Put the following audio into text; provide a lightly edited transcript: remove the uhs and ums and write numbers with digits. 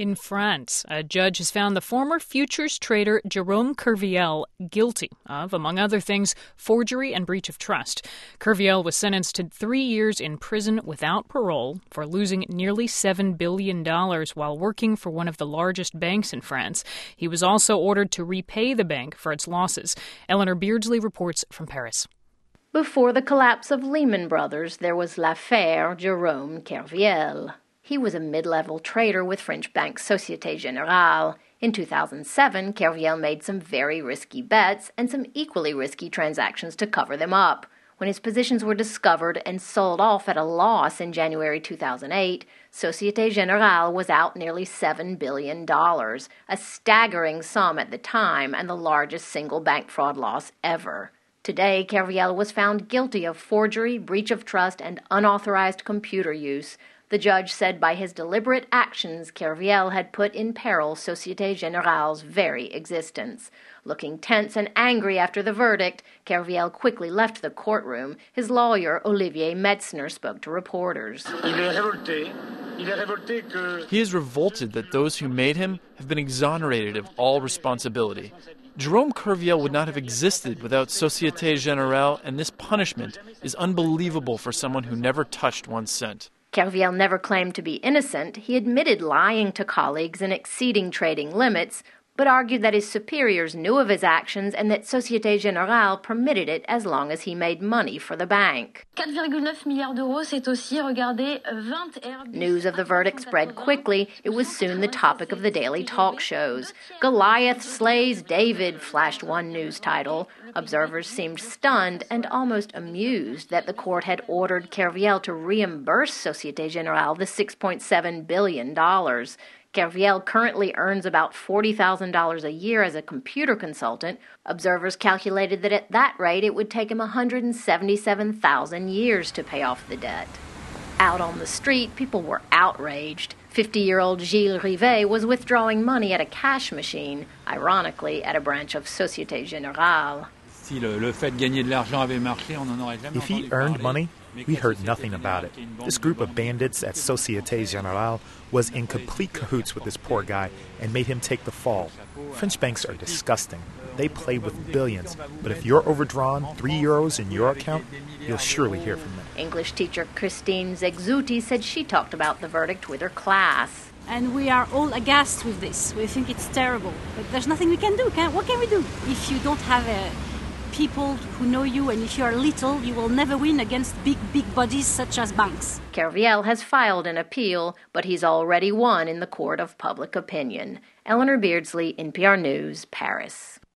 In France, a judge has found the former futures trader Jérôme Kerviel guilty of, among other things, forgery and breach of trust. Kerviel was sentenced to 3 years in prison without parole for losing nearly $7 billion while working for one of the largest banks in France. He was also ordered to repay the bank for its losses. Eleanor Beardsley reports from Paris. Before the collapse of Lehman Brothers, there was l'affaire Jérôme Kerviel. He was a mid-level trader with French bank Société Générale. In 2007, Kerviel made some very risky bets and some equally risky transactions to cover them up. When his positions were discovered and sold off at a loss in January 2008, Société Générale was out nearly $7 billion, a staggering sum at the time and the largest single bank fraud loss ever. Today, Kerviel was found guilty of forgery, breach of trust, and unauthorized computer use. The judge said by his deliberate actions, Kerviel had put in peril Société Générale's very existence. Looking tense and angry after the verdict, Kerviel quickly left the courtroom. His lawyer, Olivier Metzner, spoke to reporters. He is revolted that those who made him have been exonerated of all responsibility. Jérôme Kerviel would not have existed without Société Générale, and this punishment is unbelievable for someone who never touched 1 cent. Kerviel never claimed to be innocent. He admitted lying to colleagues and exceeding trading limits, but argued that his superiors knew of his actions and that Société Générale permitted it as long as he made money for the bank. News of the verdict spread quickly. It was soon the topic of the daily talk shows. Goliath slays David, flashed one news title. Observers seemed stunned and almost amused that the court had ordered Kerviel to reimburse Société Générale the $6.7 billion. Kerviel currently earns about $40,000 a year as a computer consultant. Observers calculated that at that rate it would take him 177,000 years to pay off the debt. Out on the street, people were outraged. 50-year-old Gilles Rivet was withdrawing money at a cash machine, ironically at a branch of Société Générale. If he earned money, we heard nothing about it. This group of bandits at Société Générale was in complete cahoots with this poor guy and made him take the fall. French banks are disgusting. They play with billions, but if you're overdrawn 3 euros in your account, you'll surely hear from them. English teacher Christine Zegzuti said she talked about the verdict with her class. And we are all aghast with this. We think it's terrible, but there's nothing we can do. What can we do? If you don't have people who know you, and if you are little, you will never win against big bodies such as banks. Kerviel has filed an appeal, but he's already won in the court of public opinion. Eleanor Beardsley, NPR News, Paris.